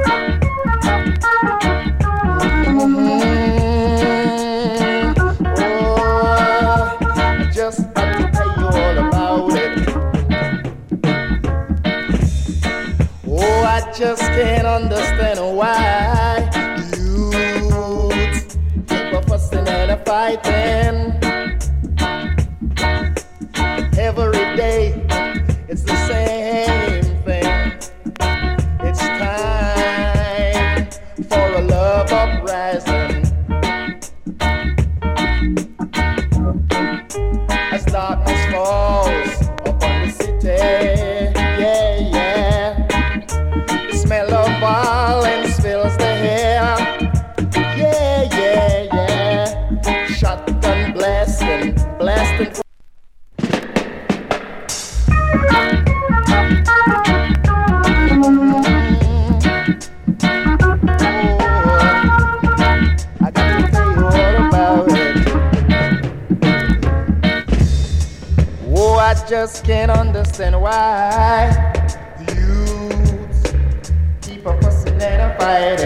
Just can't understand why youths keep a fussing and a fighting. Every day it's the same thing. It's time for a love uprising. As darkness falls upon the city, yeah, yeah. Smell of violence fills the air. Yeah, yeah, yeah. Shotgun blasting, blasting. I got to tell you all about it. Oh, I just can't understand why. A fussing and a fighting.